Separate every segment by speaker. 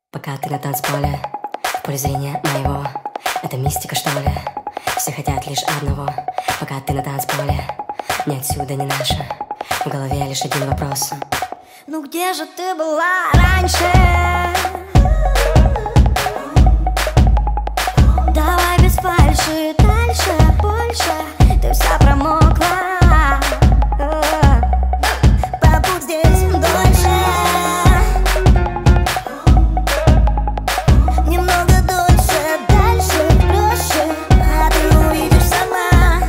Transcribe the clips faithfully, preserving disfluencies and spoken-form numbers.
Speaker 1: Пока ты на танцполе, в поле зрения моего. Это мистика, что ли? Все хотят лишь одного. Пока ты на танцполе, ни отсюда, ни наше. В голове лишь один вопрос:
Speaker 2: ну где же ты была раньше? Давай без фальши, дальше, больше. Ты вся промокла. Побудь здесь дольше. Немного дольше, дальше, проще. А ты увидишь сама.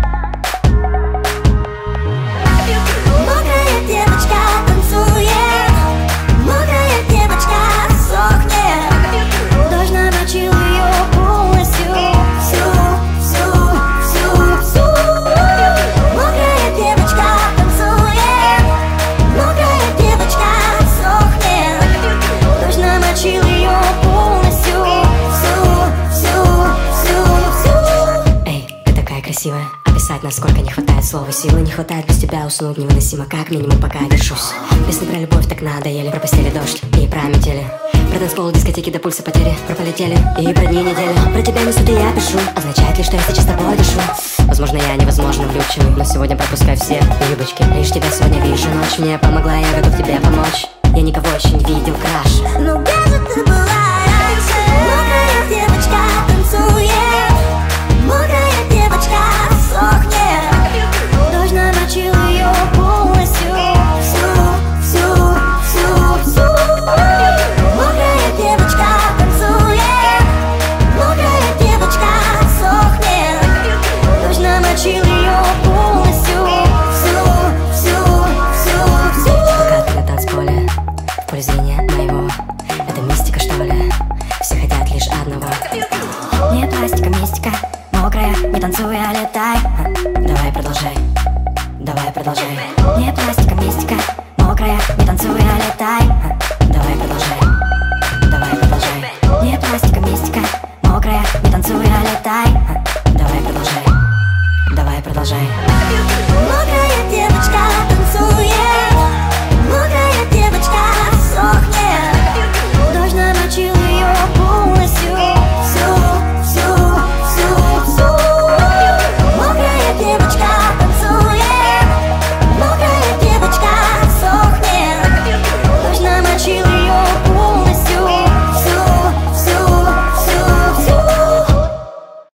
Speaker 2: Мокрая девочка танцует. Мокрая девочка сохнет. Дождь намочил ее полностью. Всю, всю, всю, всю. Мокрая девочка танцует. Мокрая девочка сохнет. Дождь намочил ее полностью. Всю, всю, всю, всю.
Speaker 1: Эй, ты такая красивая. Описать, насколько не хватает слова, силы не хватает без тебя уснуть невыносимо. Как минимум пока держусь. Песни про любовь так надоели. Про постели дождь и про метели. Про танцпол, дискотеки до пульса потери. Про полетели и про дни недели. Про тебя несут и я пишу. Означает ли, что я сейчас с тобой дышу? Возможно, я невозможно влюбчивый, но сегодня пропускай все юбочки. Лишь тебя сегодня вижу. Ночь мне помогла, я готов тебе помочь. Я никого еще не видел краше.
Speaker 2: Ну